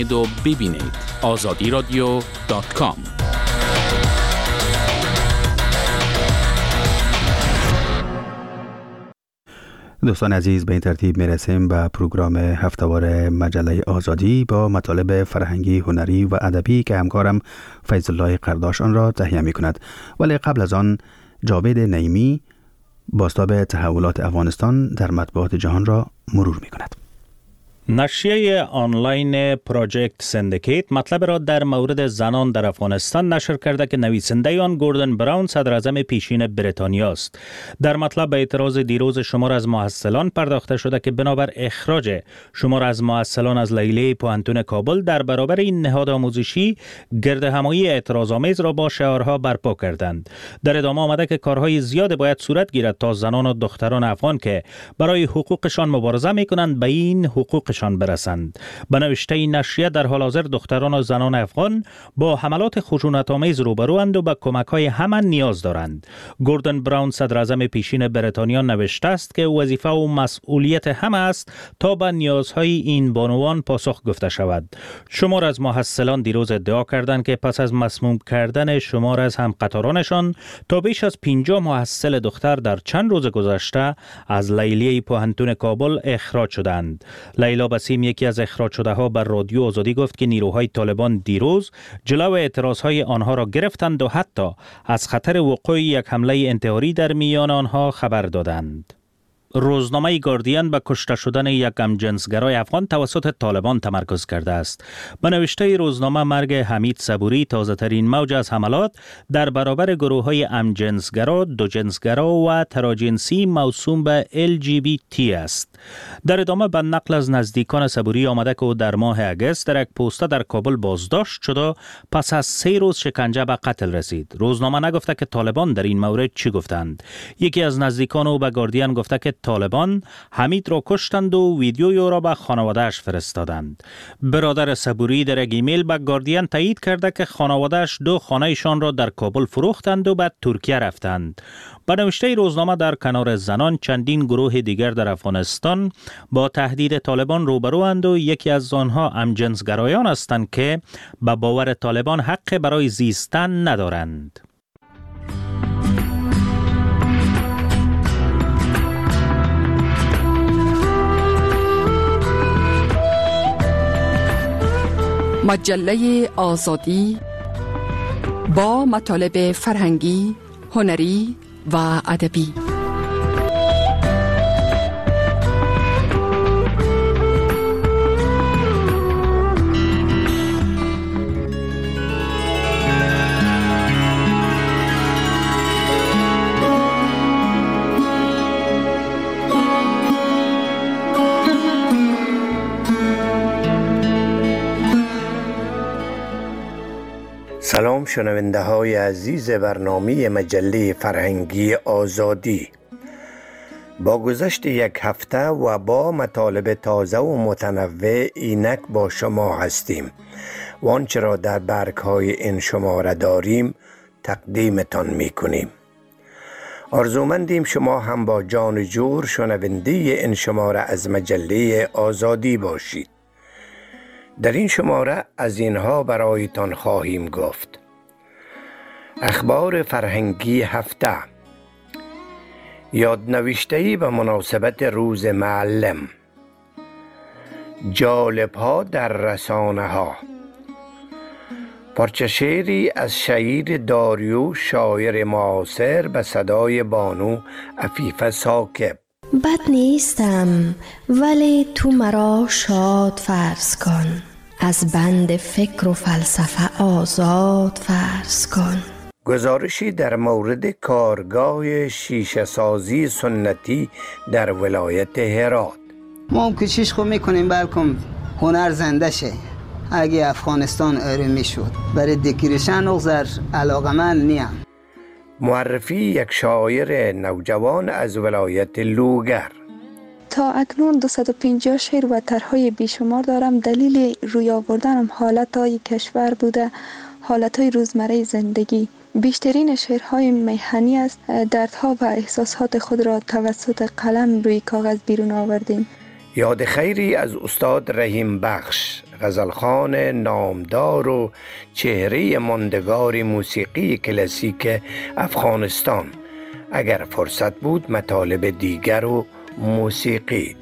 و ببینید azadiradyo.com. دوستان عزیز، به این ترتیب میرسیم به پروگرام هفتهوار مجله آزادی با مطالب فرهنگی، هنری و ادبی که همکارم فیض الله قرداش آن را تهیه می کند. ولی قبل از آن جاوید نعیمی بازتاب تحولات افغانستان در مطبوعات جهان را مرور می کند. نشریه آنلاین پروژکت سندیکیت مطلب را در مورد زنان در افغانستان نشر کرده که نویسنده آن گوردن براون صدر اعظم پیشین بریتانیا است. در مطلب به اعتراض دیروز شمار از محصلان پرداخته شده که بنابر اخراج شمار از محصلان از لیلیه پوهنتون کابل در برابر این نهاد آموزشی گردهمایی اعتراض‌آمیز را با شعارها برپا کردند. در ادامه آمده که کارهای زیاد باید صورت گیرد تا زنان و دختران افغان که برای حقوقشان مبارزه می‌کنند به این حقوقشان برسند. به نوشته این نشریه در حال حاضر دختران و زنان افغان با حملات خشونت‌آمیز روبروند و به کمک‌های همه نیاز دارند. گوردن براون صدر اعظم پیشین بریتانیا نوشته است که وظیفه و مسئولیت همه است تا به نیازهای این بانوان پاسخ گفته شود. شمار از محصلان دیروز ادعا کردند که پس از مسموم کردن شمار از همقطارانشان تا بیش از 50 محصل دختر در چند روز گذشته از لیلیه پوهنتون کابل اخراج شدند. لیلا بسیم، یکی از اخراج شده ها، بر رادیو آزادی گفت که نیروهای طالبان دیروز جلو اعتراضهای آنها را گرفتند و حتی از خطر وقوع یک حمله انتحاری در میان آنها خبر دادند. روزنامه گاردین به کشته شدن یک همجنسگرای افغان توسط طالبان تمرکز کرده است. به نوشته روزنامه مرگ حمید صبوری تازه ترین موج از حملات در برابر گروه های همجنسگرا، دوجنسگرا و تراجنسی موسوم به LGBT است. در ادامه به نقل از نزدیکان صبوری آمده که او در ماه اگست در یک پوسته در کابل بازداشت شد و پس از 3 روز شکنجه به قتل رسید. روزنامه نگفته که طالبان در این مورد چی گفتند. یکی از نزدیکان او به گاردین گفته که طالبان حمید را کشتند و ویدیوی او را به خانواده‌اش فرستادند. برادر صبوری در یک ایمیل به گاردین تایید کرده که خانواده‌اش 2 خانه‌شان را در کابل فروختند و به ترکیه رفتند. به نوشته روزنامه در کنار زنان چندین گروه دیگر در افغانستان با تهدید طالبان روبروند و یکی از آنها همجنسگرایان هستند که به باور طالبان حق برای زیستن ندارند. مجله آزادی با مطالب فرهنگی، هنری و ادبی. سلام شنونده های عزیز برنامه مجله فرهنگی آزادی. با گذشت یک هفته و با مطالب تازه و متنوع اینک با شما هستیم و آنچه را در برگ‌های این شماره داریم تقدیمتان می‌کنیم. آرزومندیم شما هم با جان جور شنونده این شماره از مجله آزادی باشید. در این شماره از اینها برایتان خواهیم گفت: اخبار فرهنگی هفته، یادنوشته‌ای به مناسبت روز معلم، جالب‌ها در رسانه‌ها، پارچه شعری از شعیر داریوش شاعر معاصر به صدای بانو عفیفه ثاقب. بد نیستم ولی تو مرا شاد فرض کن، از بند فکر و فلسفه آزاد فرض کن. گزارشی در مورد کارگاه شیشه سازی سنتی در ولایت هرات. ما هم کوشش خود میکنیم بلکم هنر زنده شه. اگه افغانستان آرومی شد برای دکیرشن اغزر علاقمند نیم. معرفی یک شاعر نوجوان از ولایت لوگر. تا اکنون 250 شعر و طرح‌های بیشمار دارم. دلیل روی آوردنم حالت‌های کشور بوده، حالت‌های روزمره زندگی. بیشترین شعرهای میهنی است. دردها و احساسات خود را توسط قلم روی کاغذ بیرون آوردیم. یاد خیری از استاد رحیم بخش، غزلخوان نامدار و چهره ماندگار موسیقی کلاسیک افغانستان. اگر فرصت بود مطالب دیگر و موسیقی.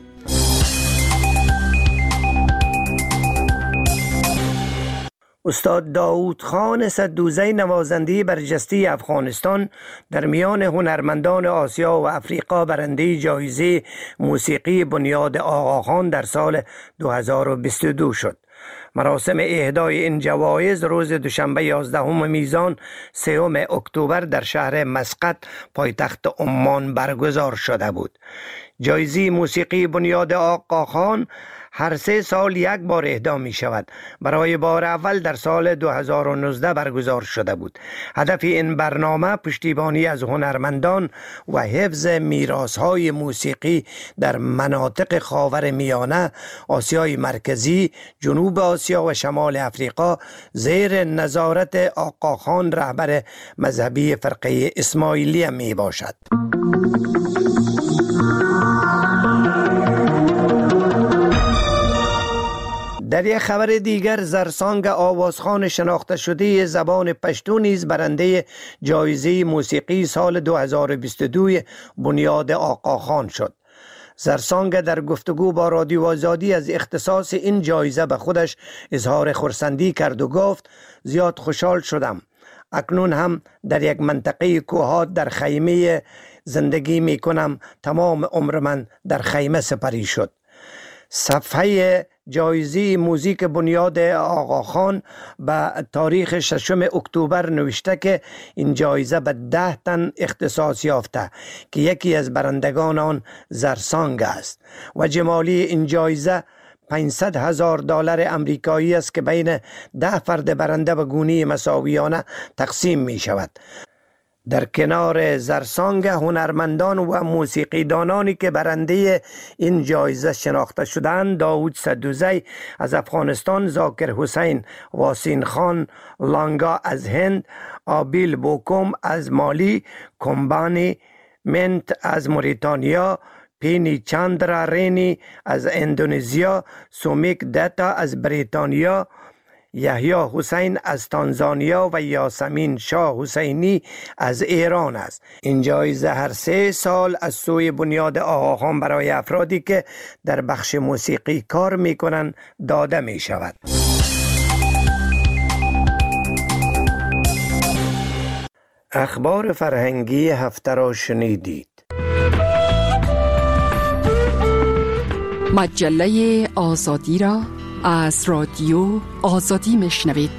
استاد داود خان صدوزی نوازنده برجسته افغانستان در میان هنرمندان آسیا و افریقا برنده جایزه موسیقی بنیاد آقاخان در سال 2022 شد. مراسم اهدای این جوایز روز دوشنبه 11 میزان 3 اکتبر در شهر مسقط پایتخت عمان برگزار شده بود. جایزه موسیقی بنیاد آقاخان هر 3 سال یک بار اهدا می شود. برای بار اول در سال 2019 برگزار شده بود. هدف این برنامه پشتیبانی از هنرمندان و حفظ میراث‌های موسیقی در مناطق خاورمیانه، آسیای مرکزی، جنوب آسیا و شمال افریقا زیر نظارت آقاخان رهبر مذهبی فرقه اسماعیلیه می باشد. در یک خبر دیگر، زرسانگ آوازخوان شناخته شده زبان پشتو نیز برنده جایزه موسیقی سال 2022 بنیاد آقاخان شد. زرسانگ در گفتگو با رادیو آزادی از اختصاص این جایزه به خودش اظهار خرسندی کرد و گفت: زیاد خوشحال شدم. اکنون هم در یک منطقه کوهات در خیمه زندگی می کنم. تمام عمر من در خیمه سپری شد. صفحه جایزه موزیک بنیاد آقاخان به تاریخ 6 اکتبر نوشته که این جایزه به 10 تن اختصاص یافته که یکی از برندگان آن زرسانگ است و جمالی این جایزه $500,000 امریکایی است که بین 10 فرد برنده به گونه مساویانه تقسیم می شود. در کنار زرسانگ، هنرمندان و موسیقیدانانی که برنده این جایزه شناخته شدند: داود صدوزی از افغانستان، ذاکر حسین واسین خان لانگا از هند، آبیل بوکوم از مالی، کمبانی منت از موریتانیا، پینی چاندرا رینی از اندونزیا، سومیک دتا از بریتانیا، یحیی حسین از تانزانیا و یاسمین شاه حسینی از ایران است. این جایزه هر 3 سال از سوی بنیاد آقاخان برای افرادی که در بخش موسیقی کار می کنند داده می شود. اخبار فرهنگی هفته را شنیدید. مجله آزادی را از رادیو آزادی میشنوید.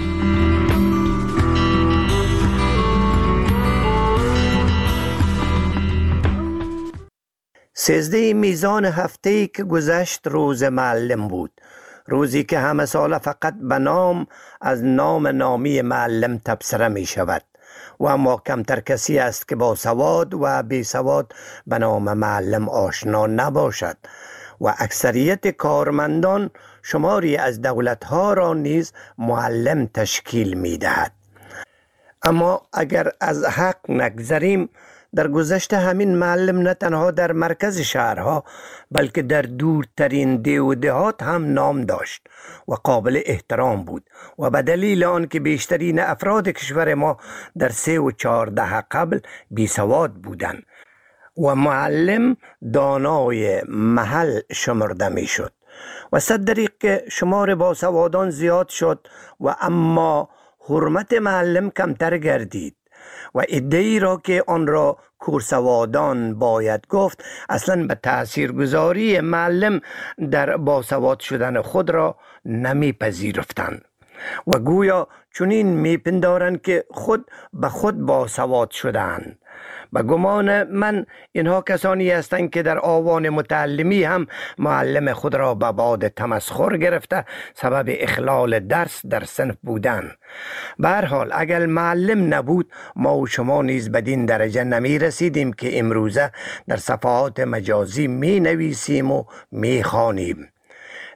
سیزده میزان هفته‌ای که گذشت روز معلم بود. روزی که همه سال فقط به نام از نام نامی معلم تبصره می شود و اما کمتر کسی است که با سواد و بی سواد به نام معلم آشنا نباشد و اکثریت کارمندان شماری از دولتها را نیز معلم تشکیل می دهد. اما اگر از حق نگذریم، در گذشته همین معلم نه تنها در مرکز شهرها بلکه در دورترین ده و دهات هم نام داشت و قابل احترام بود و به دلیل آن که بیشترین افراد کشور ما در 3 و 4 دهه قبل بی سواد بودند و معلم دانای محل شمرده می شد و صد دریغ که شمار باسوادان زیاد شد و اما حرمت معلم کمتر گردید و عده‌ای را که آن را کورسوادان باید گفت اصلا به تاثیرگذاری معلم در باسواد شدن خود را نمی پذیرفتند و گویا چنین می پندارند که خود به خود باسواد شدند. به گمان من اینها کسانی هستند که در آوان متعلمی هم معلم خود را به باد تمسخر گرفته سبب اخلال درس در صنف بودند. به هر حال اگر معلم نبود ما و شما نیز بدین درجه نمی رسیدیم که امروزه در صفحات مجازی می نویسیم و می خوانیم.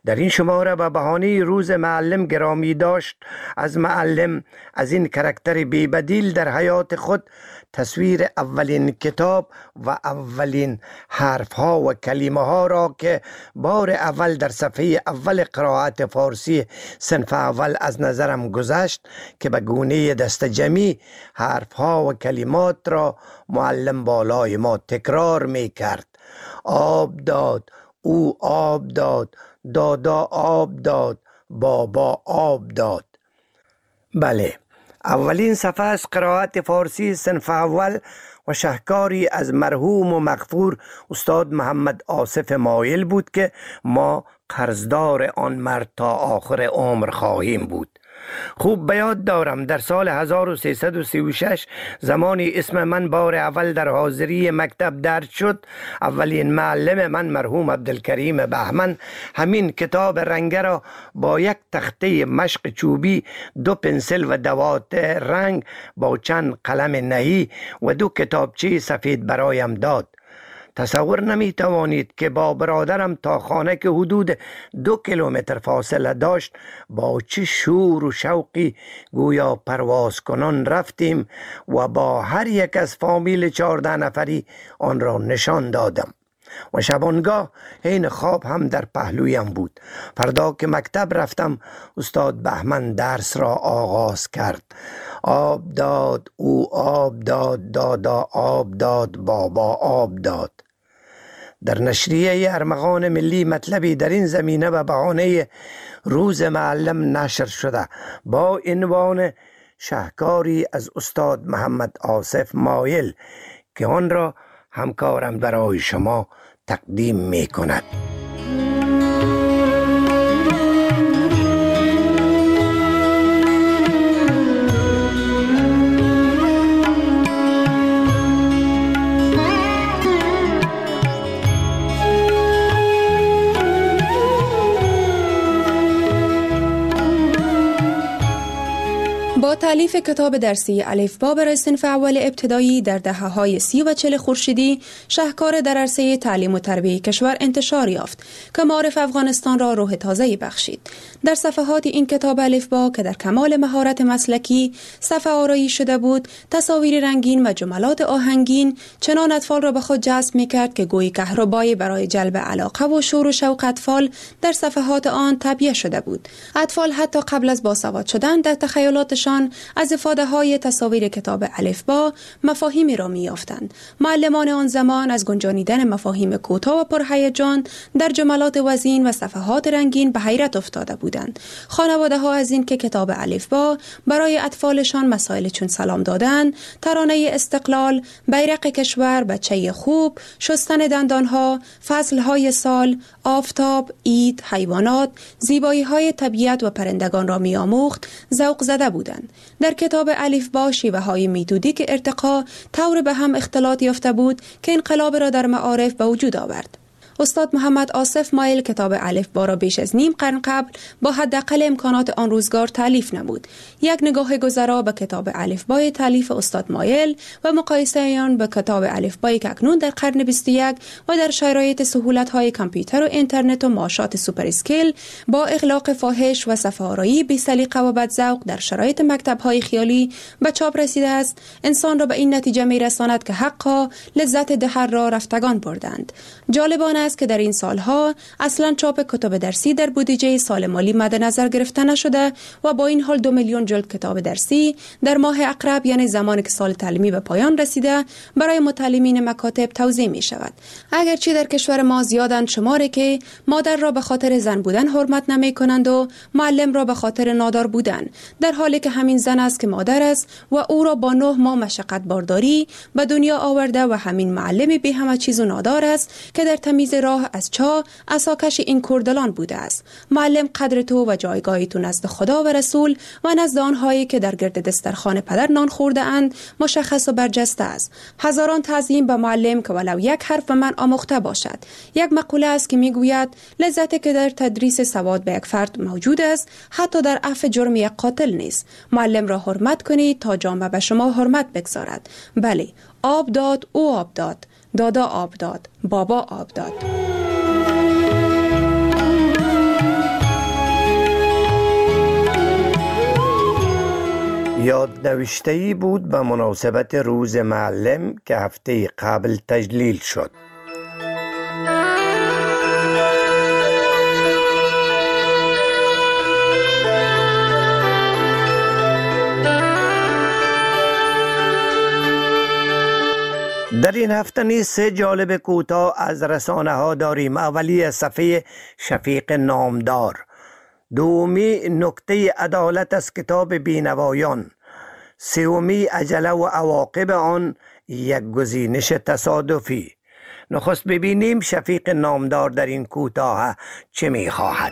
در این شماره به بهانه روز معلم گرامی داشت از معلم، از این کاراکتر بی‌بدیل در حیات خود، تصویر اولین کتاب و اولین حرفها و کلمه ها را که بار اول در صفحه اول قرائت فارسی صنف اول از نظرم گذشت که به گونه دست جمعی حرفها و کلمات را معلم بالای ما تکرار می کرد. آب داد، او آب داد، دادا آب داد، بابا آب داد. بله، اولین صفحه از قرائت فارسی صنف اول و شهکاری از مرحوم و مغفور استاد محمد آصف مایل بود که ما قرضدار آن مرد تا آخر عمر خواهیم بود. خوب به یاد دارم در سال 1336 زمانی اسم من بار اول در حاضری مکتب درج شد، اولین معلم من مرحوم عبدالکریم بهمن همین کتاب رنگه را با یک تخته مشق چوبی، 2 پنسل و دوات رنگ با چند قلم نهی و 2 کتابچه سفید برایم داد. تصور نمی توانید که با برادرم تا خانه که حدود 2 کیلومتر فاصله داشت با چه شور و شوقی گویا پرواز کنان رفتیم و با هر یک از فامیل 14 نفری آن را نشان دادم و شبانگاه حین خواب هم در پهلویم بود. فردا که مکتب رفتم استاد بهمن درس را آغاز کرد. آب داد، او آب داد، دادا آب داد، بابا آب داد. در نشریه ارمغان ملی مطلبی در این زمینه به بهانه روز معلم نشر شده با عنوان شهکاری از استاد محمد آصف مایل که آن را همکارم برای شما تقدیم می کند. با تألیف کتاب درسی الفبا برای صنف اول ابتدایی در دهه‌های 30 و 40 خورشیدی، شهکار در عرصه تعلیم و تربیت کشور انتشار یافت که معارف افغانستان را روح تازه‌ای بخشید. در صفحات این کتاب الفبا که در کمال مهارت مسلکی صفحه آرایی شده بود، تصاویر رنگین و جملات آهنگین چنان اطفال را به خود جذب می‌کرد که گویی کهربایی برای جلب علاقه و شور و شوق اطفال در صفحات آن تعبیه شده بود. اطفال حتی قبل از باسواد شدن در تخیلاتشان از افاده‌های تصاویر کتاب الفبا مفاهیمی را می‌یافتند. معلمان آن زمان از گنجانیدن مفاهیم کوتاه و پرهیجان در جملات وزین و صفحات رنگین به حیرت افتاده بودند. خانواده‌ها از این که کتاب الفبا برای اطفالشان مسائل چون سلام دادن، ترانه استقلال، بیرق کشور، بچه خوب، شستن دندانها، فصلهای سال، آفتاب، عید، حیوانات، زیبایی‌های طبیعت و پرندگان را می‌آموخت، ذوق زده بودند. در کتاب الفبا شیوه‌های میتودیک ارتقا طور به هم اختلاط یافته بود که انقلاب را در معارف به وجود آورد. استاد محمد آصف مایل کتاب الفبا را بیش از نیم قرن قبل با حداقل امکانات آن روزگار تالیف نمود. یک نگاه گذرا به کتاب الفبای تالیف استاد مایل و مقایسه آن به کتاب الفبایی که اکنون در قرن 21 و در شرایط سهولت‌های کامپیوتر و اینترنت و ماشات سوپر اسکیل با اغلاق فاحش و صفحه‌آرایی بی‌سلیقه و بدذوق در شرایط مکتب‌های خیالی به چاپ رسیده است، انسان را به این نتیجه می‌رساند که حقا لذت دهر را رفتگان بردند. جالبانه است که در این سالها اصلا چاپ کتاب درسی در بودجه سال مالی مد نظر گرفته نشده و با این حال 2 میلیون جلد کتاب درسی در ماه اقرب، یعنی زمانی که سال تعلیمی به پایان رسیده، برای متعلمین مکاتب توزیع می شود. اگرچه در کشور ما زیادند شماری که مادر را به خاطر زن بودن حرمت نمی کنند و معلم را به خاطر نادار بودن، در حالی که همین زن است که مادر است و او را با 9 ماه مشقت بارداری به دنیا آورده و همین معلم بی همه چیز و نادار است که در تمیز راه از چاه عصاکش این کردلان بوده است. معلم قدر تو و جایگاه تو نزد خدا و رسول و نزد آنهایی که در گرد دسترخوان پدر نان خورده اند مشخص و برجسته است. هزاران تعظیم به معلم که ولو یک حرف به من آموخته باشد. یک مقوله است که میگوید لذتی که در تدریس سواد به یک فرد موجود است حتی در عفو جرم یک قاتل نیست. معلم را حرمت کنید تا جامعه به شما حرمت بگذارد. بله، آب داد، او آب داد، دادا آب داد، بابا آب داد. یادنوشته‌ای بود به مناسبت روز معلم که هفته قبل تجلیل شد. در این هفته نیز 3 جالب کوتاه از رسانه ها داریم. اولی صفحه شفیق نامدار، دومی نکته عدالت از کتاب بینوایان، سومی عجله و عواقب آن، یک گزینش تصادفی. نخست ببینیم شفیق نامدار در این کوتاه چه می خواهد.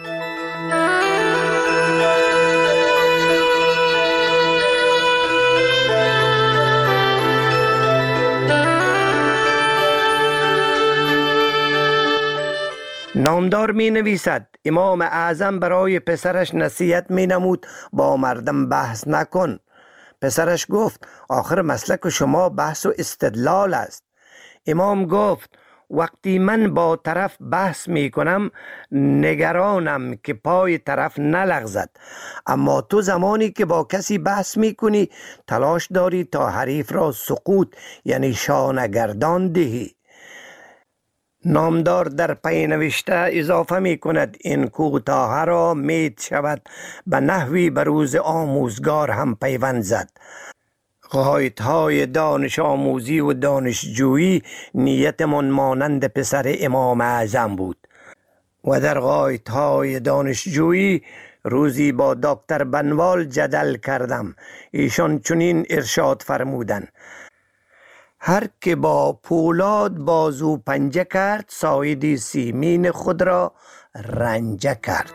نامدار می نویسد امام اعظم برای پسرش نصیحت می نمود با مردم بحث نکن. پسرش گفت آخر مسلک شما بحث و استدلال است. امام گفت وقتی من با طرف بحث می کنم نگرانم که پای طرف نلغزد، اما تو زمانی که با کسی بحث می کنی تلاش داری تا حریف را سقوط یعنی شانگردان دهی. نامدار در پی نوشته اضافه می کند این کوتاه را می شود به نحوی به روز آموزگار هم پیوند زد. غایت‌های دانش آموزی و دانشجویی نیتمان مانند پسر امام اعظم بود و در غایت‌های دانشجویی روزی با دکتر بنوال جدل کردم. ایشان چنین ارشاد فرمودند هر که با پولاد بازو پنجه کرد ساید سیمین خود را رنجه کرد.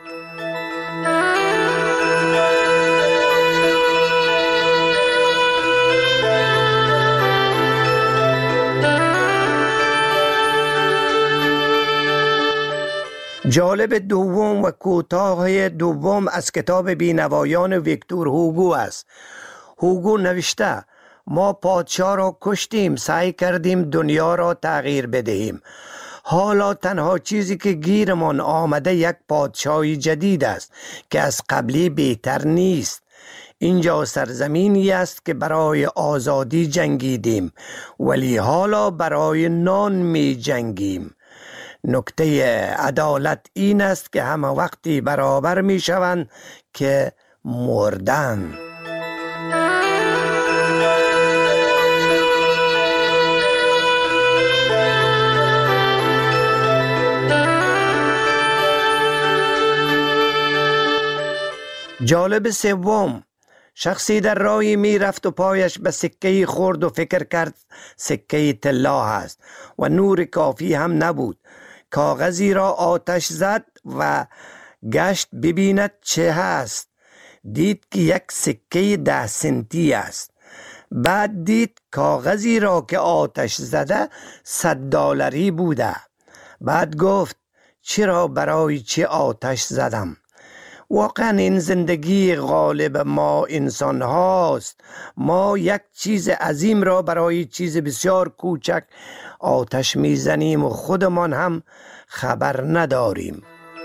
جالب دوم و کوتاه دوم از کتاب بینوایان ویکتور هوگو است. هوگو نوشته ما پادشاه را کشتیم، سعی کردیم دنیا را تغییر بدهیم. حالا تنها چیزی که گیرمان آمده یک پادشاهی جدید است که از قبلی بهتر نیست. اینجا سرزمینی است که برای آزادی جنگیدیم ولی حالا برای نان می جنگیم. نکته عدالت این است که همه وقتی برابر می شوند که مردند. جالب سوم، شخصی در راهی می رفت و پایش به سکه‌ای خورد و فکر کرد سکه طلا است و نور کافی هم نبود. کاغذی را آتش زد و گشت ببیند چه هست. دید که یک سکه 10 سنتی است. بعد دید کاغذی را که آتش زده $100 بوده. بعد گفت چرا برای چه آتش زدم؟ واقعا این زندگی غالب ما انسان هاست. ما یک چیز عظیم را برای چیز بسیار کوچک آتش میزنیم و خودمان هم خبر نداریم.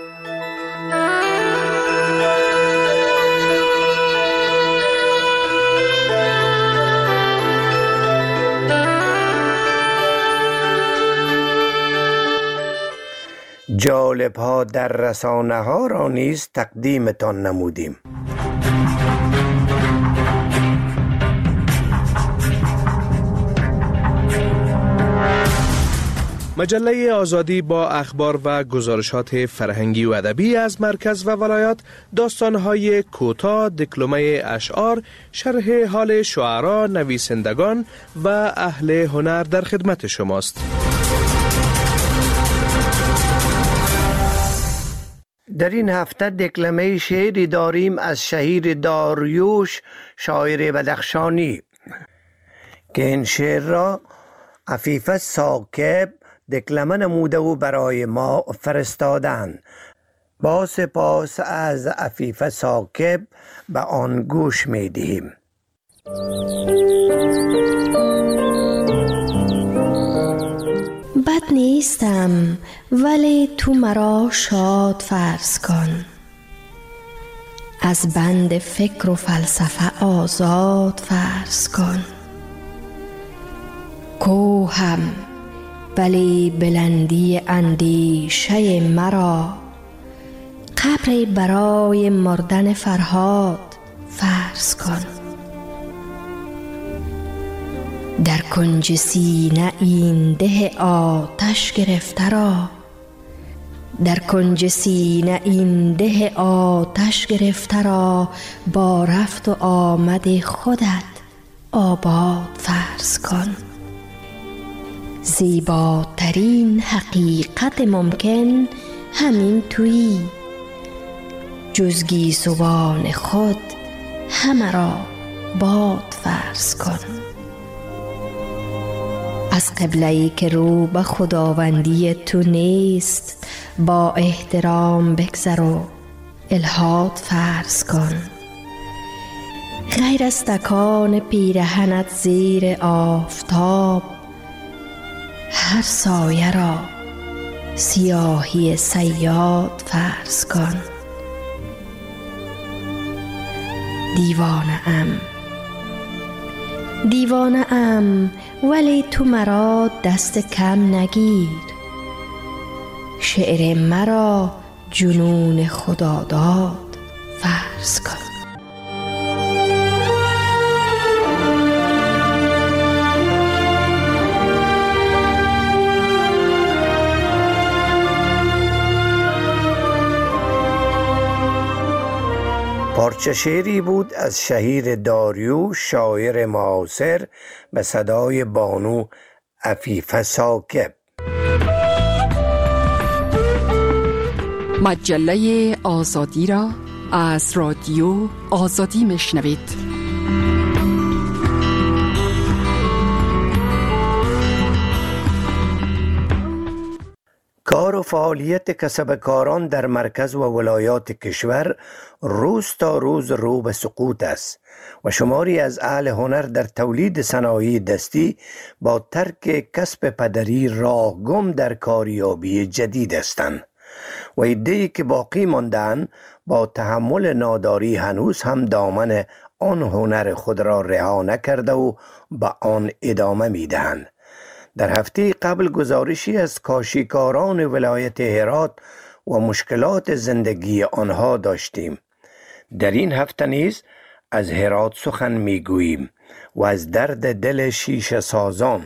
جالب ها در رسانه ها را نیز تقدیمتان نمودیم. مجله آزادی با اخبار و گزارشات فرهنگی و ادبی از مرکز و ولایات، داستان‌های کوتاه، دکلمه اشعار، شرح حال شعرا، نویسندگان و اهل هنر در خدمت شماست. در این هفته دکلمه شعری داریم از شهیر داریوش، شاعر بدخشانی، که این شعر را عفیفه ثاقب دکلمه نموده و برای ما فرستادند. با سپاس از عفیفه ثاقب به آن گوش می دهیم. بد نیستم ولی تو مرا شاد فرض کن. از بند فکر و فلسفه آزاد فرض کن. کوهم ولی بلندی اندیشه مرا، قبری برای مردن فرهاد فرض کن. در کنج سینه این ده آتش گرفته را، در کنج سینه این ده آتش گرفته را، با رفت و آمد خودت آباد فرض کن. زیباترین حقیقت ممکن همین تویی، جز گیسوان خود همه را باد فرض کن. از قبله‌ای که رو به خداوندی تو نیست، با احترام بگذر و الحاد فرض کن. غیر از تکان پیرهنت زیر آفتاب، هر سایه را سیاهی صیاد فرض کن. دیوانه ام ولی تو مرا دست کم نگیر. شعر مرا جنون خداداد فرض کن. پارچه شعری بود از شهیر داریوش، شاعر معاصر، به صدای بانو عفیفه ثاقب. مجله آزادی را از رادیو آزادی میشنوید. کار و فعالیت کسبکاران در مرکز و ولایات کشور روز تا روز رو به سقوط است و شماری از اهل هنر در تولید صنایع دستی با ترک کسب پدری راه گم در کاریابی جدید هستند و عده‌ای که باقی مانده‌اند با تحمل ناداری هنوز هم دامن آن هنر خود را رها نکرده و به آن ادامه می‌دهند. در هفته قبل گزارشی از کاشیکاران ولایت هرات و مشکلات زندگی آنها داشتیم. در این هفته نیز از هرات سخن میگوییم و از درد دل شیشه سازان.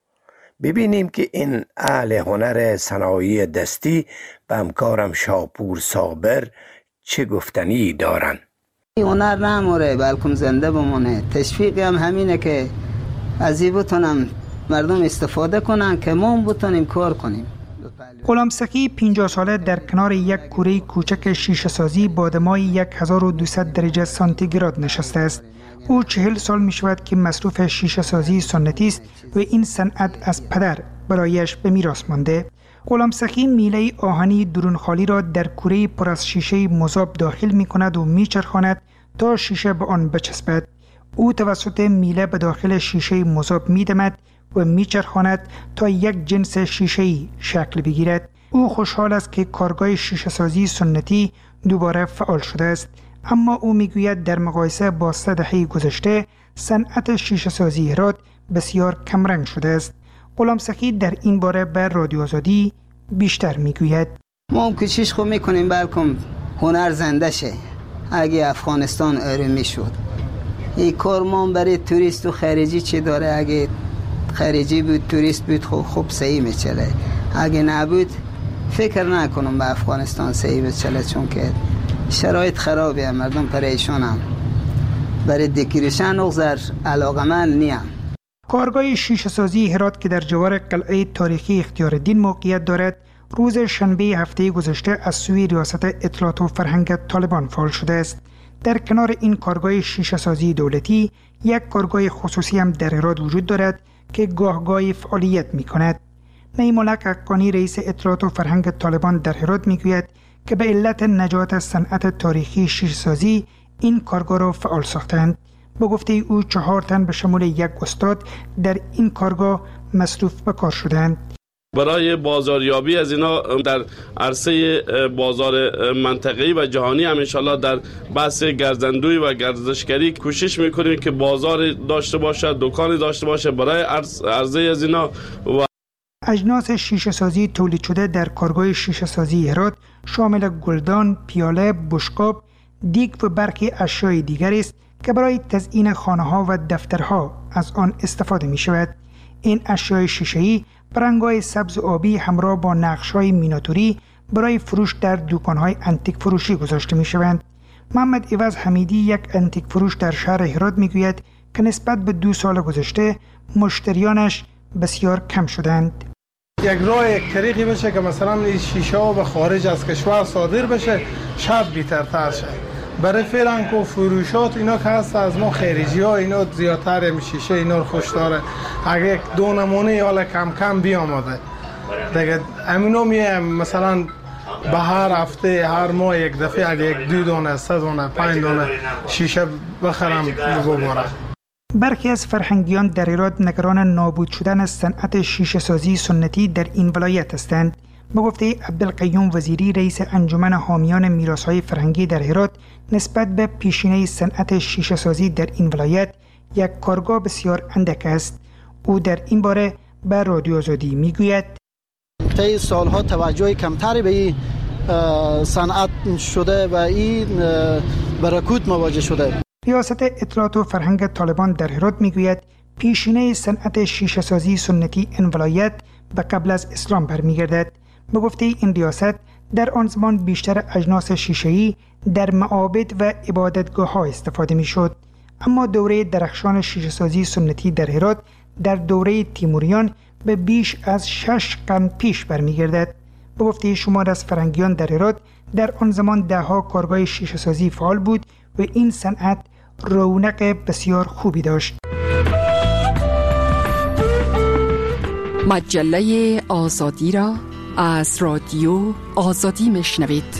ببینیم که این اهل هنر صنایع دستی به همکارم شاپور صابر چه گفتنی دارن. هنر نموره بلکه زنده بمونه. تشویقی هم همینه که از این بتونم مردم استفاده کنن که ما بتونیم کار کنیم. غلام سخی 50 ساله در کنار یک کوره کوچک شیشه سازی با دمای 1200 درجه سانتیگراد نشسته است. او 40 سال می شود که مصروف شیشه سازی سنتی است و این صنعت از پدر برایش به میراث مانده. غلام سخی میله آهنی درون خالی را در کوره پر از شیشه مذاب داخل می کند و می چرخاند تا شیشه به آن بچسبد. او توسط میله به داخل شیشه مذاب می دمد و میچرخاند تا یک جنس شیشه‌ای شکل بگیرد. او خوشحال است که کارگاه شیشه سازی سنتی دوباره فعال شده است، اما او میگوید در مقایسه با 3 دهه گذشته صنعت شیشه سازی هرات بسیار کمرنگ شده است. غلام سخی در این باره به رادیو آزادی بیشتر میگوید. ما کوشش خو میکنیم بلکه هنر زنده شه. اگه افغانستان آروم شد، این کار ما برای توریست و خارجی چی داره؟ اگه خارجی بود توریست بود خوب صحیح میچله، اگه نبود فکر نکنم به افغانستان صحیح بچله، چون که شرایط خرابه، مردم پریشان هم برای دکیرشن اغزر علاقمند نیم. کارگاه شیشه سازی هرات که در جوار قلعه تاریخی اختیارالدین موقعیت دارد، روز شنبه هفته گذشته از سوی ریاست اطلاعات و فرهنگ طالبان فعال شده است. در کنار این کارگاه شیشه سازی دولتی، یک کارگاه خصوصی هم در هرات وجود دارد که گاهگاهی فعالیت می کند. میمولک حقانی رئیس اطلاعات و فرهنگ طالبان در هرات می گوید که به علت نجات صنعت تاریخی شیشه سازی این کارگاه را فعال ساختند. با گفته او 4 تن به شمول یک استاد در این کارگاه مصروف به کار شدند. برای بازاریابی از اینا در عرصه بازار منطقه‌ای و جهانی هم انشالله در بحث گردندوی و گردشگری کوشش میکنیم که بازار داشته باشه، دکانی داشته باشه برای عرضه از اینا. و اجناس شیشه سازی تولید شده در کارگاه شیشه سازی هرات شامل گلدان، پیاله، بشقاب، دیگ و برخی اشیاء دیگر است که برای تزیین خانه‌ها و دفترها از آن استفاده می شود. این اشیاء شیشه‌ای برنگ‌های سبز و آبی همراه با نقش‌های میناتوری برای فروش در دکان‌های انتیک فروشی گذاشته می شوند. محمد عوض حمیدی، یک انتیک فروش در شهر هرات می گوید که نسبت به 2 سال گذشته مشتریانش بسیار کم شدند. یک راه یک طریقی بشه که مثلا این شیشه ها به خارج از کشور صادر بشه، شاید بهترتر شه. برای فعلا که فروشات اینا که هست از ما خارجی ها اینا زیادتر شیشه اینا رو خوش داره. اگه یک 2 نمونه حالا کم کم بیامده دیگه امینو میام مثلا به هر هفته هر ماه یک دفعه اگه 1 2 دانه 3 دانه 5 دانه شیشه بخرم ببرم. برخی از فرهنگیان در هرات نگران نابود شدن صنعت شیشه سازی سنتی در این ولایت هستند. به گفته عبدالقیوم وزیری، رئیس انجمن حامیان میراث‌های فرهنگی در هرات، نسبت به پیشینه صنعت شیشه سازی در این ولایت یک کارگاه بسیار اندک است. او در این باره به رادیو آزادی میگوید طی سالها توجه کمتری به این صنعت شده و این برکوت مواجه شده. ریاست اطلاعات و فرهنگ طالبان در هرات میگوید پیشینه صنعت شیشه سازی سنتی این ولایت به قبل از اسلام برمیگردد. به گفته این ریاست در آن زمان بیشتر اجناس شیشه‌ای در معابد و عبادتگاه‌ها استفاده میشد، اما دوره درخشان شیشه سازی سنتی در هرات در دوره تیموریان به بیش از 6 قرن پیش برمیگردد. به گفته شمار از فرهنگیان در هرات در آن زمان 10 کارگاه شیشه سازی فعال بود و این صنعت رونق بسیار خوبی داشت. مجله آزادی را از رادیو آزادی میشنوید.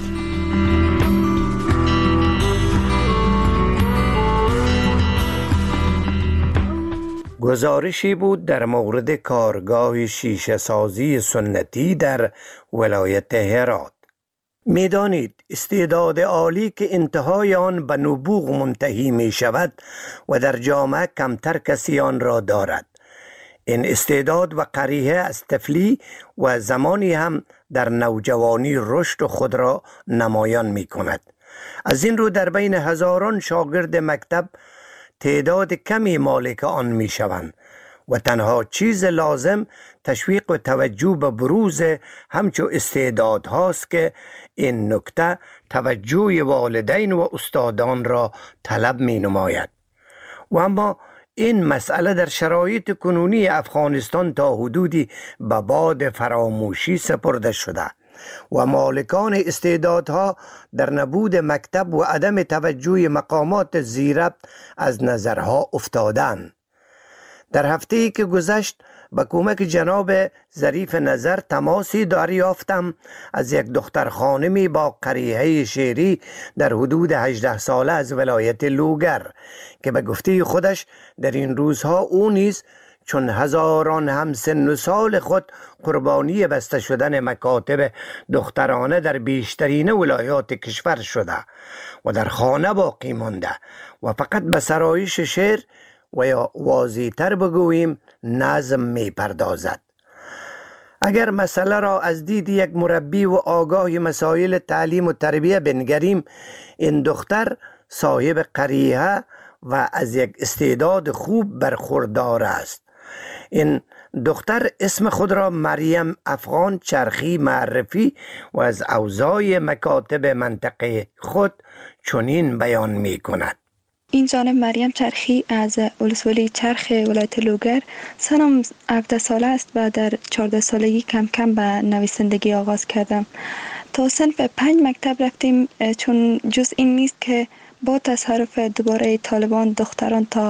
گزارشی بود در مورد کارگاه شیشه سازی سنتی در ولایت هرات. می‌دانید استعداد عالی که انتهای آن به نبوغ منتهی می شود و در جامعه کمتر کسی آن را دارد. این استعداد و قریحه از طفلی و زمانی هم در نوجوانی رشد خود را نمایان می کند. از این رو در بین هزاران شاگرد مکتب تعداد کمی مالک آن می شوند و تنها چیز لازم تشویق و توجه به بروز همچو استعداد هاست که این نکته توجه والدین و استادان را طلب می نماید. و اما این مسئله در شرایط کنونی افغانستان تا حدودی به باد فراموشی سپرده شده و مالکان استعدادها در نبود مکتب و عدم توجه مقامات زیربط از نظرها افتادند. در هفته‌ای که گذشت با کمک جناب ظریف نظر تماسی دریافتم از یک دختر خانمی با قریحه شعری در حدود 18 ساله از ولایت لوگر که به گفته خودش در این روزها او نیز چون هزاران همسن و سال خود قربانی بسته شدن مکاتب دخترانه در بیشترین ولایات کشور شده و در خانه باقی مانده و فقط به سرایش شعر و یا واضح‌تر بگوییم نظم می پردازد. اگر مسئله را از دید یک مربی و آگاه مسائل تعلیم و تربیه بنگریم، این دختر صاحب قریحه و از یک استعداد خوب برخوردار است. این دختر اسم خود را مریم افغان چرخی معرفی و از اوضاع مکاتب منطقه خود چنین بیان می کند. این جانب مریم چرخی از ولسوالی چرخ ولایت لوگر. سنم 17 ساله است و در 14 سالگی کم کم به نویسندگی آغاز کردم. تا صنف 5 مکتب رفتیم، چون جز این نیست که با تصرف دوباره طالبان دختران تا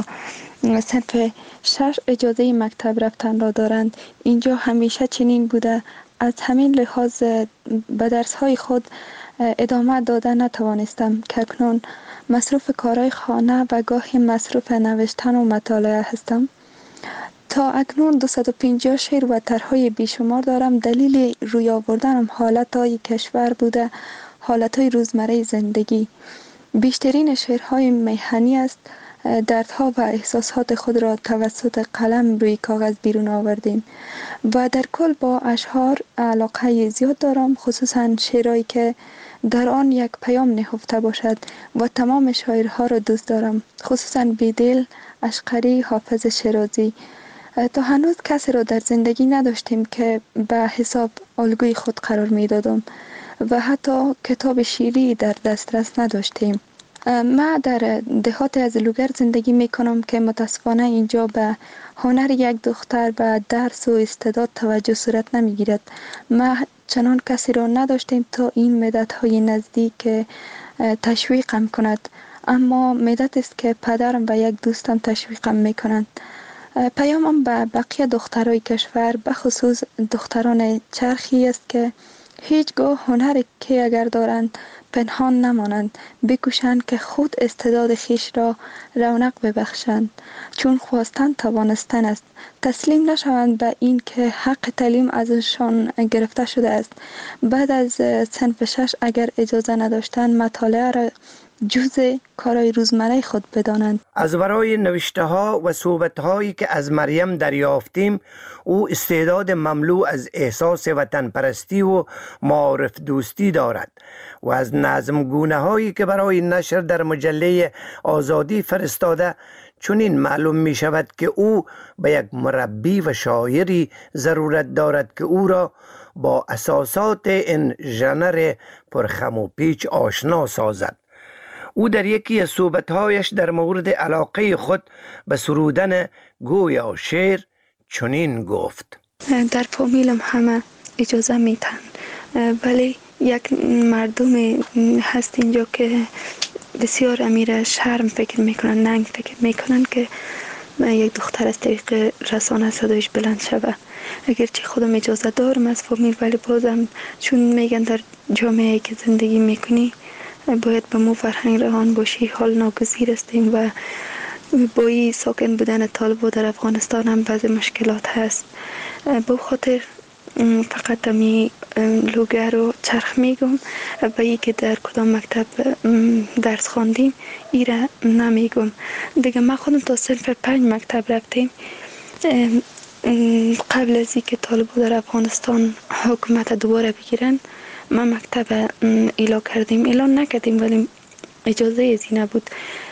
صنف 6 اجازه مکتب رفتن را دارند. اینجا همیشه چنین بوده. از همین لحاظ به درس‌های خود ادامه دادن نتوانستم که اکنون مصروف کارهای خانه و گاهی مصروف نوشتن و مطالعه هستم. تا اکنون 250 شعر و طرحهای بیشمار دارم. دلیل روی آوردنم حالتهای کشور بوده، حالتهای روزمره زندگی. بیشترین شعرهای میهنی است. دردها و احساسات خود را توسط قلم روی کاغذ بیرون آوردیم و در کل با اشعار علاقه زیاد دارم، خصوصا شعرهایی که در آن یک پیام نهفته باشد و تمام شاعرها را دوست دارم، خصوصا بیدل، اشقری، حافظ شیرازی. تا هنوز کسی را در زندگی نداشتیم که به حساب الگوی خود قرار می دادم و حتی کتاب شیری در دسترس نداشتیم. من در دهات از لوگر زندگی می کنم که متاسفانه اینجا به هنر یک دختر به درس و استعداد توجه صورت نمی گیرد. ما چنان کسی را نداشتیم تا این مدت های نزدیک تشویقم کند، اما مدت است که پدرم و یک دوستم تشویقم می کنند. پیامم به بقیه دخترای کشور، به خصوص دختران چرخی است که هیچگاه هنر که اگر دارند پنهان نمانند، بکوشند که خود استعداد خیش را رونق ببخشند، چون خواستن توانستن است. تسلیم نشوند به این که حق تعلیم ازشان گرفته شده است. بعد از صنف 6 اگر اجازه نداشتند مطالعه را جزء کارهای روزمره خود بدانند. از برای نوشته ها و صحبت هایی که از مریم دریافتیم، او استعداد مملو از احساس وطن پرستی و معارف دوستی دارد و از نظمگونه هایی که برای نشر در مجله آزادی فرستاده چنین معلوم می شود که او به یک مربی و شاعری ضرورت دارد که او را با اساسات این ژانر پرخم و پیچ آشنا سازد. او در یکی از صحبت‌هایش در مورد علاقه خود به سرودن گویا شعر چنین گفت: در فامیلم همه اجازه میتن، ولی یک مردم هست اینجا که بسیار امیر شرم فکر میکنن، ننگ فکر میکنن که یک دختر از طریق رسانه صدایش بلند شوه. اگرچه خودم اجازه دارم از فامیل، ولی بازم چون میگن در جامعه که زندگی میکنی باید به مو فرهنگ روان باشی، حال ناگزیر استیم و با این ساکن بودن طالبا در افغانستان هم بعضی مشکلات هست. با خاطر فقط می لوگر رو چرخ میگم و ای که در کدام مکتب درس خواندیم ایره نمیگم دیگه. ما خودم تا صنف 5 مکتب رفتیم. قبل از اینکه طالبا در افغانستان حکومت دوباره بگیرن ما مکتب اعلان نکردیم، ولی اجازه ازی نبود.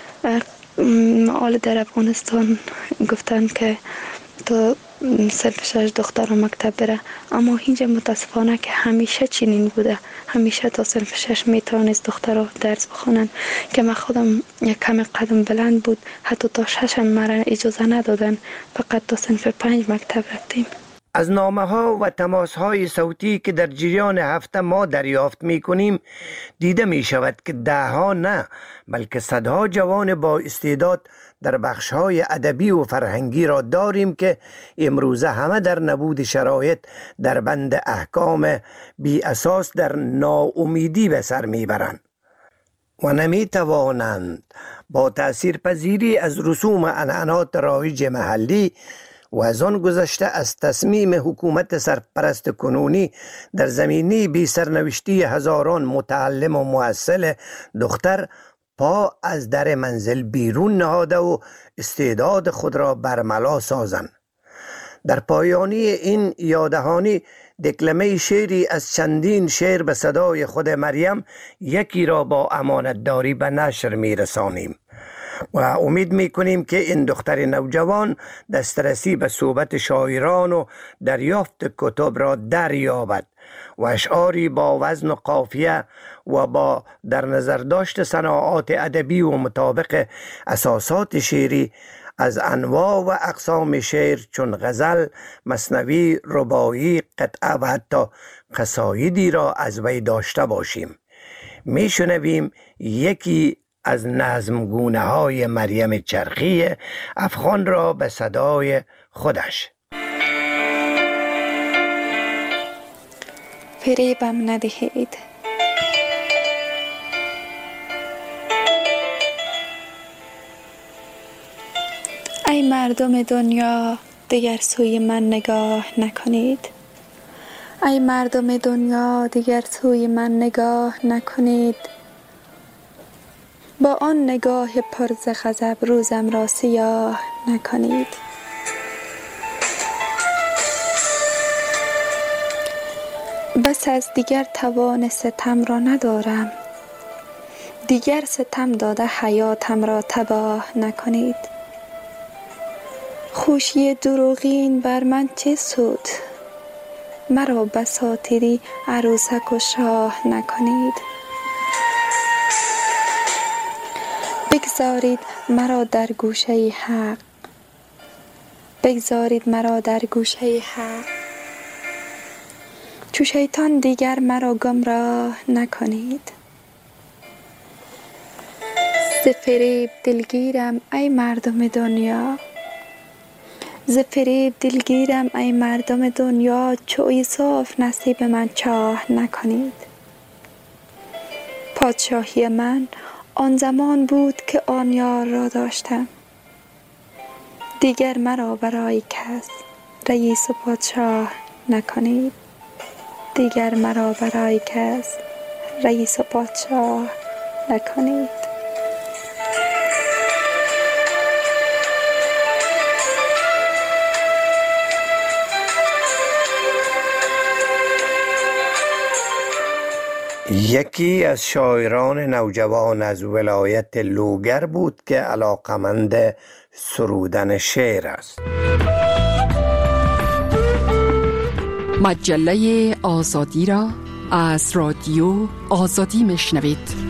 حال در افغانستان گفتن که تا صنف 6 دختر مکتب بره، اما اینجا متاسفانه که همیشه چنین بوده، همیشه تا صنف 6 میتونست دخترها درس بخونن که من خودم یک کم قدم بلند بود، حتی تا 6 مرا اجازه ندادن، فقط تا صنف 5 مکتب رفتیم. از نامه ها و تماس های صوتی که در جریان هفته ما دریافت می کنیم دیده می شود که ده ها نه بلکه صدها جوان با استعداد در بخش های ادبی و فرهنگی را داریم که امروزه همه در نبود شرایط در بند احکام بی اساس در ناامیدی به سر می برند و نمی توانند با تأثیر پذیری از رسوم عنعنات رایج محلی و از آن گذشته از تصمیم حکومت سرپرست کنونی در زمینه بی سرنوشتی هزاران متعلم و محصل دختر پا از در منزل بیرون نهاده و استعداد خود را برملا سازند. در پایانی این یادهانی دکلمه شعری از چندین شعر به صدای خود مریم یکی را با امانتداری به نشر می رسانیم و امید می کنیم که این دختر نوجوان دسترسی به صحبت شاعران و دریافت کتب را دریابد و اشعاری با وزن و قافیه و با در نظر داشت صناعات ادبی و مطابق اساسات شعری از انواع و اقسام شعر چون غزل، مثنوی، رباعی، قطعه و حتی قصایدی را از وی داشته باشیم. می شنویم یکی از نظمگونه های مریم چرخی افغان را به صدای خودش. فریبم ندهید، ای مردم دنیا دیگر سوی من نگاه نکنید. ای مردم دنیا دیگر سوی من نگاه نکنید. با آن نگاه پر ز غضب روزم را سیاه نکنید. بس از دیگر توان ستم را ندارم. دیگر ستم داده حیاتم را تباه نکنید. خوشی دروغین بر من چه سود؟ مرا بساطری عروسک و شاه نکنید. بگذارید مرا در گوشه حق. بگذارید مرا در گوشه حق. چو شیطان دیگر مرا گمراه نکنید. ز فریب دلگیرم ای مردم دنیا. ز فریب دلگیرم ای مردم دنیا. چو یوسف نصیب من چاه نکنید. پادشاهی من آن زمان بود که آن یار را داشتم. دیگر مرا برای کس رئیس و پادشاه نکنید. دیگر مرا برای کس رئیس و پادشاه نکنید. یکی از شاعران نوجوان از ولایت لوگر بود که علاقمند سرودن شعر است. مجله آزادی را از رادیو آزادی میشنوید.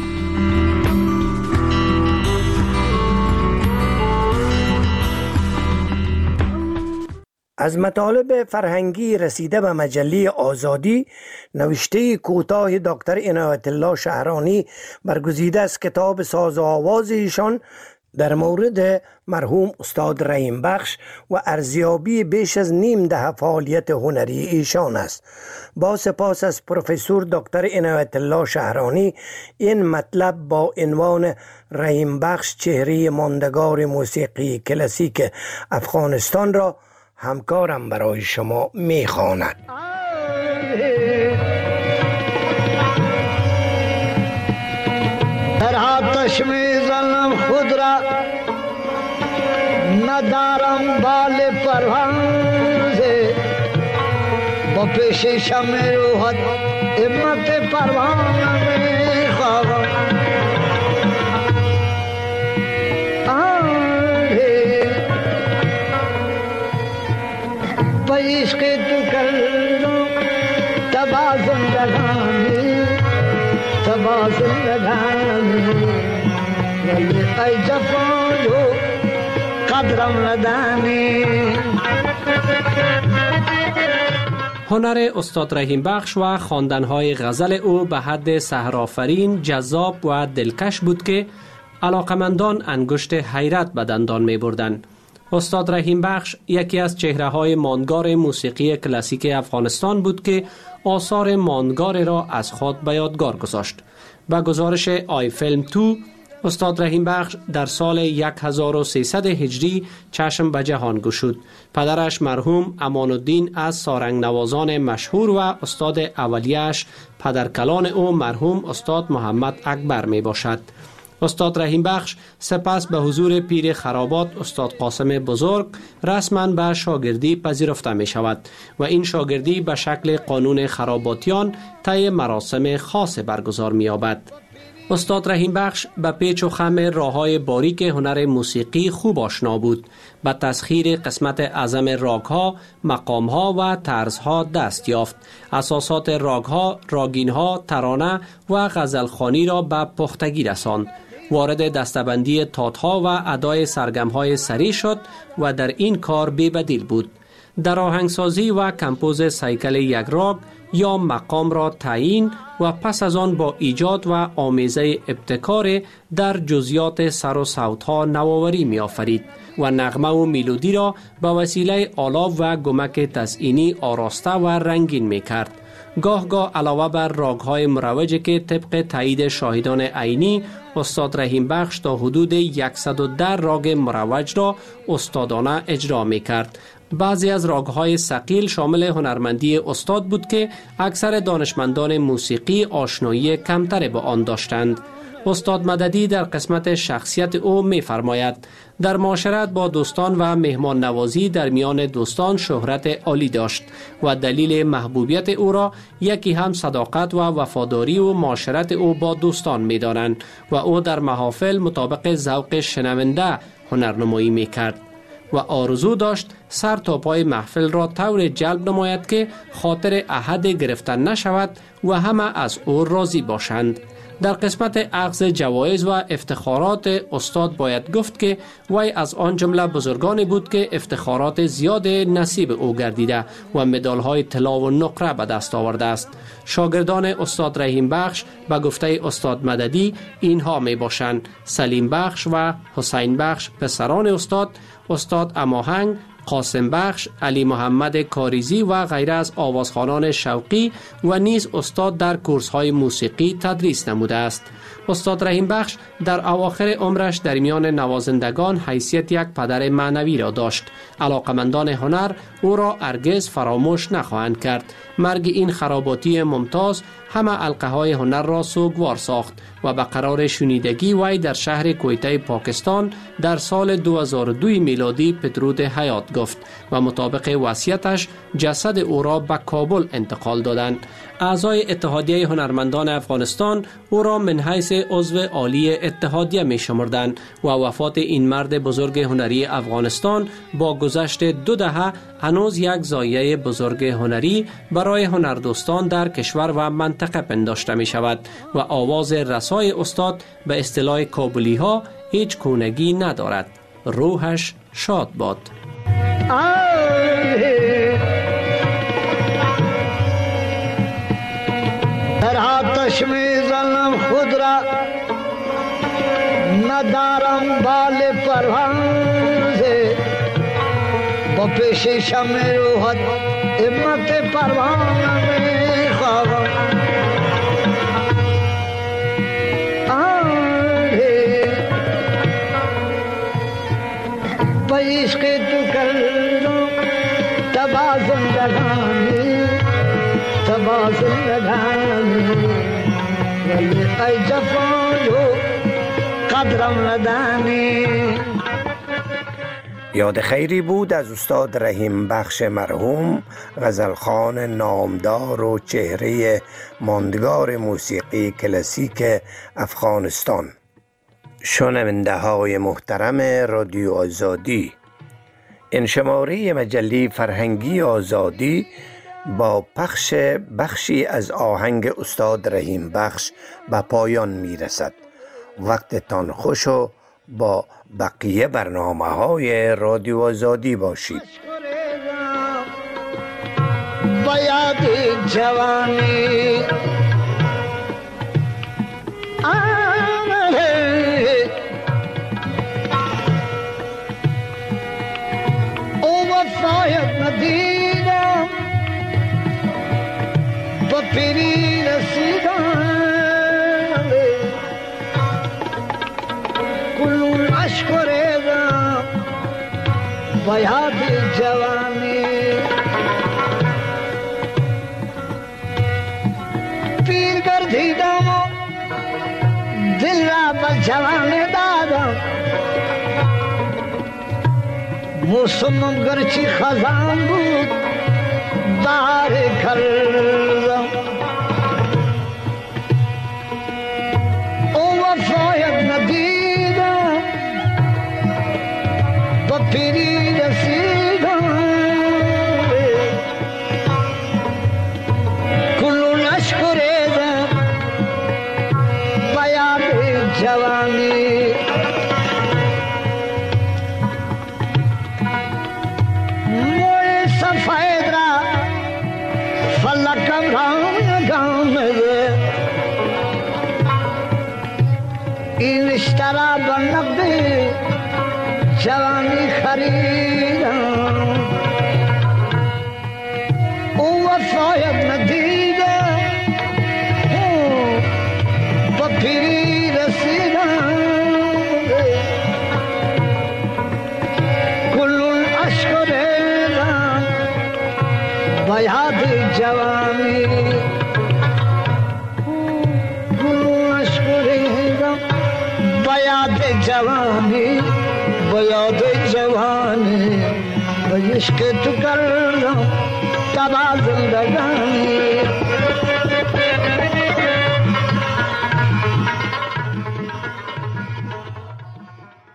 از مطالب فرهنگی رسیده به مجله آزادی نوشته کوتاه دکتر عنایت الله شهرانی برگزیده از کتاب ساز و آواز ایشان در مورد مرحوم استاد رحیم بخش و ارزیابی بیش از نیم دهه فعالیت هنری ایشان است. با سپاس از پروفسور دکتر عنایت الله شهرانی، این مطلب با عنوان رحیم بخش چهره ماندگار موسیقی کلاسیک افغانستان را همکارم برای شما میخواند. در آتش میزنم خود را، ندارم بال پروانه، با پیش شمع روحت همت پروانه میخواهم. عشق تو کردم تبا زندگانی، تبا زندگانی، ولی ای جفایو قدرم ندانی. هنر استاد رحیم بخش و خواندن‌های غزل او به حد سحرآفرین، جذاب و دلکش بود که علاقمندان انگشت حیرت به دندان می‌بردند. استاد رحیم بخش یکی از چهره‌های ماندگار موسیقی کلاسیک افغانستان بود که آثار ماندگار را از خود به یادگار گذاشت. با گزارش آی فیلم 2، استاد رحیم بخش در سال 1300 هجری چشم به جهان گشود. پدرش مرحوم امان الدین از سارنگ نوازان مشهور و استاد اولیه‌اش پدرکلان او مرحوم استاد محمد اکبر می باشد. استاد رحیم بخش سپس به حضور پیر خرابات استاد قاسم بزرگ رسما به شاگردی پذیرفته می شود و این شاگردی به شکل قانون خراباتیان طی مراسم خاص برگزار می یابد. استاد رحیم بخش به پیچ و خم راه‌های باریک هنر موسیقی خوب آشنا بود. به تسخیر قسمت اعظم راگ‌ها، مقام‌ها و طرزها دست یافت. اساسات راگ‌ها، راگین‌ها، ترانه و غزلخوانی را به پختگی رساند. وارد دستبندی تات‌ها و ادای سرگم‌های سریع شد و در این کار بی‌بدیل بود. در آهنگسازی و کمپوز سیکل یک راگ یا مقام را تعیین و پس از آن با ایجاد و آمیزه ابتکار در جزئیات سر و صوت‌ها نوآوری می‌آفرید و نغمه و ملودی را با وسیله آلاو و گمک تزئینی آراسته و رنگین می‌کرد. گاه علاوه بر راگ‌های مروجی که طبق تایید شاهدان عینی استاد رحیم بخش تا حدود 110 راگ مروج را استادانه اجرا می کرد. بعضی از راگ‌های ثقیل شامل هنرمندی استاد بود که اکثر دانشمندان موسیقی آشنایی کمتر با آن داشتند. استاد مددی در قسمت شخصیت او می فرماید در معاشرت با دوستان و مهمان نوازی در میان دوستان شهرت عالی داشت و دلیل محبوبیت او را یکی هم صداقت و وفاداری و معاشرت او با دوستان می دانند و او در محافل مطابق ذوق شنونده هنرنمایی می کرد و آرزو داشت سر تا پای محفل را طور جلب نماید که خاطر احد گرفتن نشود و همه از او راضی باشند. در قسمت اخذ جوایز و افتخارات استاد باید گفت که وی از آن جمله بزرگانی بود که افتخارات زیاد نصیب او گردیده و مدال‌های طلا و نقره به دست آورده است. شاگردان استاد رحیم بخش به گفته استاد مددی اینها می باشند: سلیم بخش و حسین بخش پسران استاد، استاد اماهنگ، قاسم بخش، علی محمد کاریزی و غیره از آوازخوانان شوقی و نیز استاد در کورس‌های موسیقی تدریس نموده است. استاد رحیم بخش در اواخر عمرش در میان نوازندگان حیثیت یک پدر معنوی را داشت. علاقمندان هنر او را هرگز فراموش نخواهند کرد. مرگ این خراباتی ممتاز همه حلقه های هنر را سوگوار ساخت و به قرار شنیدگی وی در شهر کویته پاکستان در سال 2002 میلادی پدرود حیات گفت و مطابق وصیتش جسد او را به کابل انتقال دادند. اعضای اتحادیه هنرمندان افغانستان او را من حیث عضو عالی اتحادیه می شمردند و وفات این مرد بزرگ هنری افغانستان با گذشت 2 دهه هنوز یک ضایعه بزرگ هنری برای هنردوستان در کشور و منطقه پنداشته می شود و آواز رسای استاد به اصطلاح کابلی ها هیچ کونگی ندارد. روحش شاد باد. در آتش میزنم خود را ندارم بال پروانه با پیش شمع روحت امت پروانه میخوام با عشق تو کردم تبا زندگانی تبا زندگانی ولی ای جفایو قدرم ندانی. یاد خیری بود از استاد رحیم بخش مرحوم، غزلخوان نامدار و چهره ماندگار موسیقی کلاسیک افغانستان. شنونده های محترم رادیو آزادی، این شماره مجله فرهنگی آزادی با پخش بخشی از آهنگ استاد رحیم بخش به پایان می رسد. وقتتان خوش و با بقیه برنامه های رادیو آزادی باشید. با یاد جوانی او وفایت ندیدم با پیری رسیدم کلون عشق ریدم با یاد جوانی پیر گردیدم و دل را به جوانی دادم موسمم گرچه خزان بود بار کردم او وفایت ندیدم با پیری رسیدم کلون عشق ریدم با یاد جوانی موی سفید را فلکم رام گامده این اشترا بنقدی جوانی خریدم او وفایت ندیدم یاد جوانی مشغولیدم با یاد جوانی با یاد جوانی با عشق تو کردم تبا زندگانی